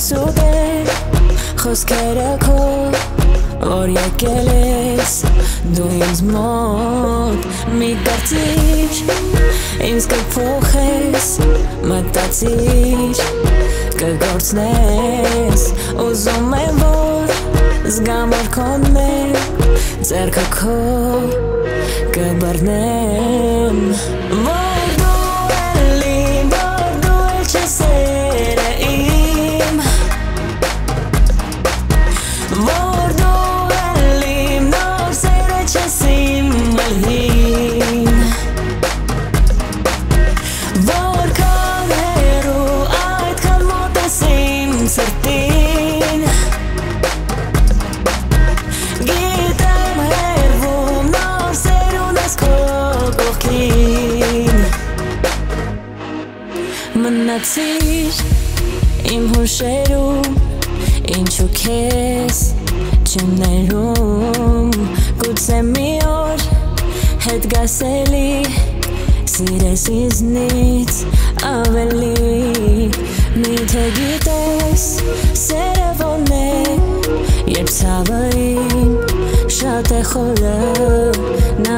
սուտե խոսքերը քո որ եկել ես դու ինձ մոտ մի կարծիր ինձ կփոխես մտածիր կգործնես ուզում եմ որ զգամ որ քոնն է ձեռքը քո կբռնեմ որ դու էլին որ դու էլ չես որ դու էլին նոր սերը չես իմ մլհին որքան հեռու այդքան մոտ ես իմ սրտին գիտեմ հեռվում նոր սեր ունես քո կողքին մնացիր իմ հուշերում ինչու քեզ չեմ ներում գուցե մի օր հետ գաս էլի սիրես ինձնից ավելի միթե գիտես սերը ոնց է երբ ցավը իմ շատ է խորը